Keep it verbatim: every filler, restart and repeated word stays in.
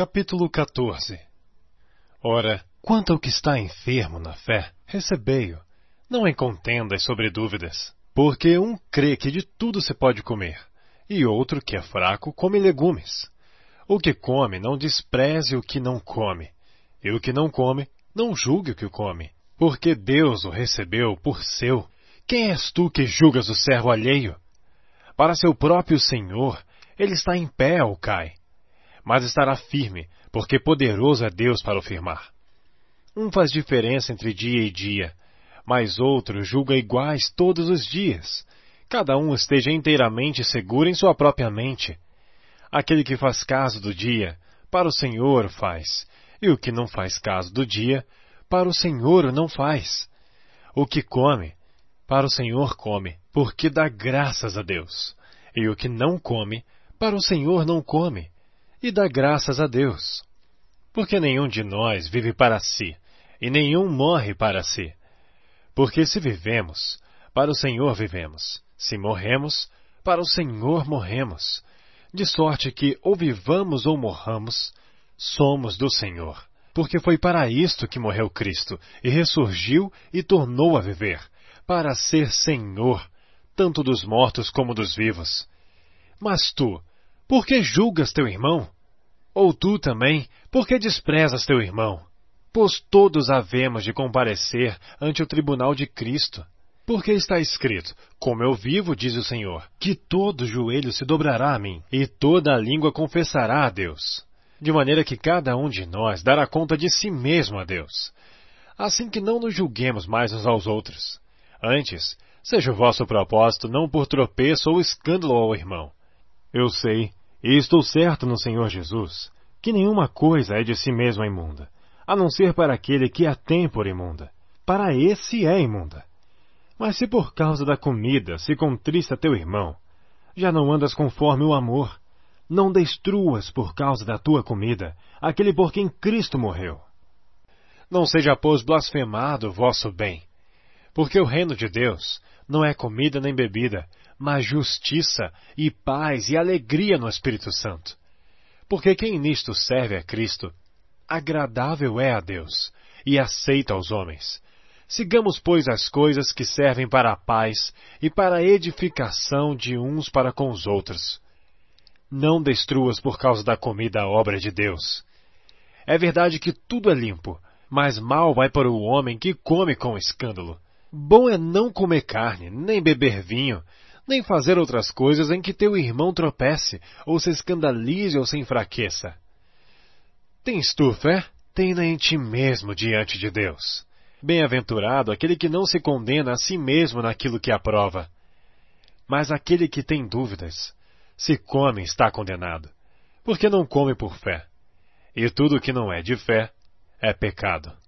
Capítulo quatorze. Ora, quanto ao que está enfermo na fé, recebei-o, não em contendas sobre dúvidas, porque um crê que de tudo se pode comer, e outro que é fraco come legumes. O que come não despreze o que não come, e o que não come não julgue o que come, porque Deus o recebeu por seu. Quem és tu que julgas o servo alheio? Para seu próprio Senhor, ele está em pé ou cai, mas estará firme, porque poderoso é Deus para o firmar. Um faz diferença entre dia e dia, mas outro julga iguais todos os dias. Cada um esteja inteiramente seguro em sua própria mente. Aquele que faz caso do dia, para o Senhor faz, e o que não faz caso do dia, para o Senhor não faz. O que come, para o Senhor come, porque dá graças a Deus. E o que não come, para o Senhor não come, e dá graças a Deus. Porque nenhum de nós vive para si, e nenhum morre para si. Porque se vivemos, para o Senhor vivemos. Se morremos, para o Senhor morremos. De sorte que, ou vivamos ou morramos, somos do Senhor. Porque foi para isto que morreu Cristo, e ressurgiu e tornou a viver, para ser Senhor, tanto dos mortos como dos vivos. Mas tu, por que julgas teu irmão? Ou tu também, por que desprezas teu irmão? Pois todos havemos de comparecer ante o tribunal de Cristo. Porque está escrito, como eu vivo, diz o Senhor, que todo joelho se dobrará a mim, e toda a língua confessará a Deus. De maneira que cada um de nós dará conta de si mesmo a Deus. Assim que não nos julguemos mais uns aos outros. Antes, seja o vosso propósito não por tropeço ou escândalo ao irmão. Eu sei, e estou certo no Senhor Jesus, que nenhuma coisa é de si mesma imunda, a não ser para aquele que a tem por imunda. Para esse é imunda. Mas se por causa da comida se contrista teu irmão, já não andas conforme o amor. Não destruas por causa da tua comida aquele por quem Cristo morreu. Não seja, pois, blasfemado o vosso bem, porque o reino de Deus não é comida nem bebida, mas justiça e paz e alegria no Espírito Santo. Porque quem nisto serve a Cristo, agradável é a Deus e aceita aos homens. Sigamos, pois, as coisas que servem para a paz e para a edificação de uns para com os outros. Não destruas por causa da comida a obra de Deus. É verdade que tudo é limpo, mas mal vai para o homem que come com escândalo. Bom é não comer carne, nem beber vinho, nem fazer outras coisas em que teu irmão tropece, ou se escandalize ou se enfraqueça. Tens tu fé? Tem-na em ti mesmo diante de Deus. Bem-aventurado aquele que não se condena a si mesmo naquilo que aprova. Mas aquele que tem dúvidas, se come está condenado, porque não come por fé. E tudo que não é de fé é pecado.